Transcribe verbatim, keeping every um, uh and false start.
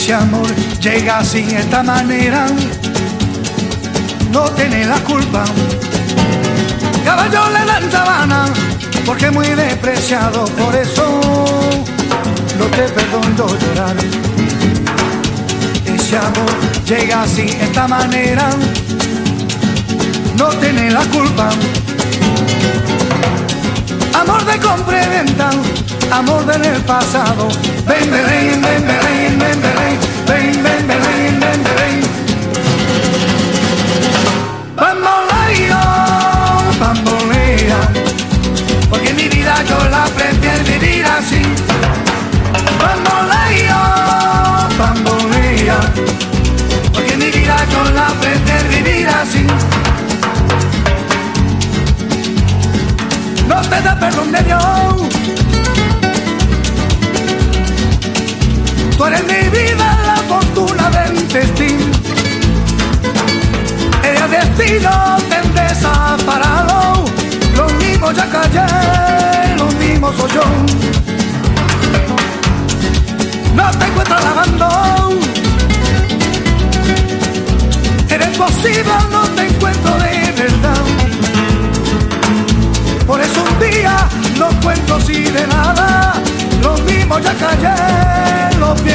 ese amor llega así, esta manera, no tiene la culpa. Caballo le dan sabana, porque es muy despreciado, por eso no te perdono llorar. Ese amor llega así, esta manera, no tiene la culpa. Amor de compra y venta, amor del pasado. Ven, ven, ven, ven, ven, ven, ven, ven, ven, ven, ven, ven. Bamboleo, bambolea, porque mi vida yo la prefiero vivir así. Bamboleo, bambolea, porque mi vida yo la prefiero vivir así. No te da perdón de Dios. Tú eres mi vida, la fortuna del destino. El destino te desaparado. Lo mismo ya callé, lo mismo soy yo. No te encuentro lavando. Eres posible, no te encuentro de verdad. Por eso un día no cuento así de nada. Lo mismo ya callé, lo mismo